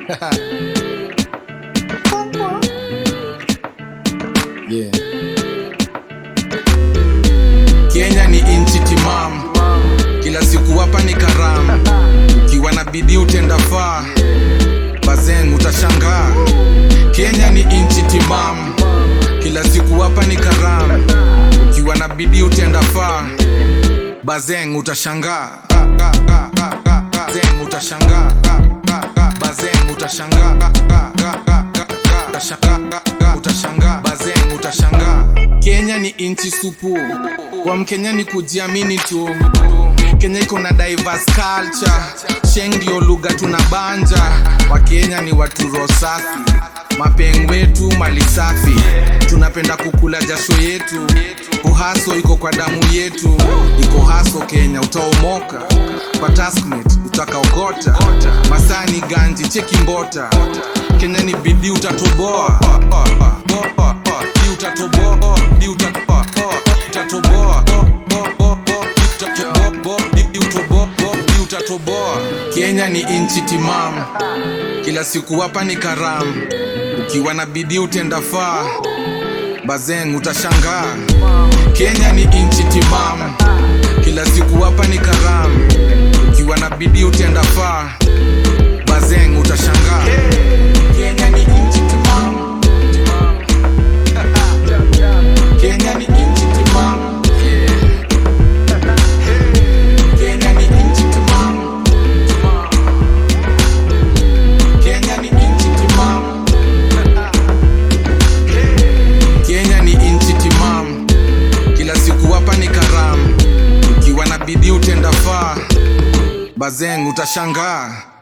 Yeah. Kenya ni inchi timamu, kila siku hapa ni karamu. Ukiwa na bidii utenda faa, bazeng utashangaa. Kenya ni inchi timamu, kila siku hapa ni karamu. Ukiwa na bidii utenda faa, bazeng utashangaa. Bazeng utashangaa. Bazeng utashangaa. Utashangaa. Bazeng utashangaa. Kenya ni inchi supu, kwa Mkenya ni kujiamini tu. Kenya iko na diverse culture, Sheng ndio lugha tunabanja. Wakenya ni watu roho safi, mapeng wetu mali safi. Tunapenda kukula jasho yetu, kuhaso iko kwa damu yetu. Iko haso Kenya utaomoka, kwa taskmate utakaogota. Masani ganji cheki mbota, Kenya ni bidii utatoboa. Utatoboa, utatoboa. Kenya ni inchi timamu, kila siku hapa ni karamu. Ukiwa na bidii utenda faa, bazeng utashangaa. Kenya ni inchi timamu, kila siku hapa ni karamu. Ukiwa na bidii utenda faa, bazeng utashangaa. Kenya ni inchi timamu. Kenya ni inchi timamu. Kenya ni inchi timamu. Kenya ni inchi timamu. Kenya ni inchi timamu, kila siku hapa ni karamu. Ukiwa na bidii utenda faa, bazeng utashangaa.